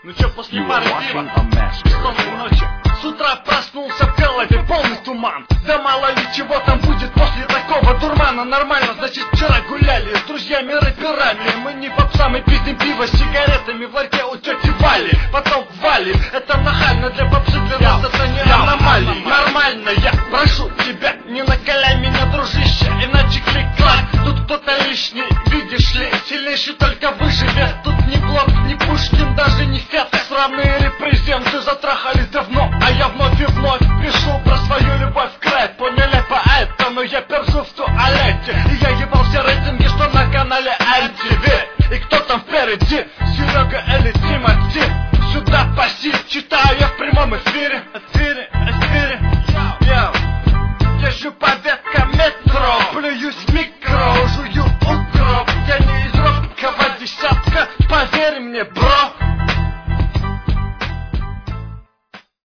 Ну чё, после пары пива, бессонной ночи, с утра проснулся в голове полный туман. Да мало ли чего там будет после такого дурмана. Нормально, значит вчера гуляли с друзьями-рэперами. Мы не попсам и пиздим пиво с сигаретами в ларьке у тети Вали. Потом валим, это нахально для попсы, для нас это не аномалии. Нормально, я прошу тебя, не накаляй меня, дружище, иначе клик-клак. Тут кто-то лишний, видишь ли, сильнейший только выживет. Тут ни Блок, ни Пушкин, даже не Фет. Сраные репрезенты затрахали давно, а я вновь и вновь пишу про свою любовь к рэпу. Нелепо это, но я першу в туалете. И я ебал все рейтинги, что на канале MTV. И кто там впереди? Серега или Тимати? Сюда паси, читаю я в прямом эфире. Езжу по веткам метро, плююсь в микро, жую укроп. Я не из робкого десятка, поверь мне, бро.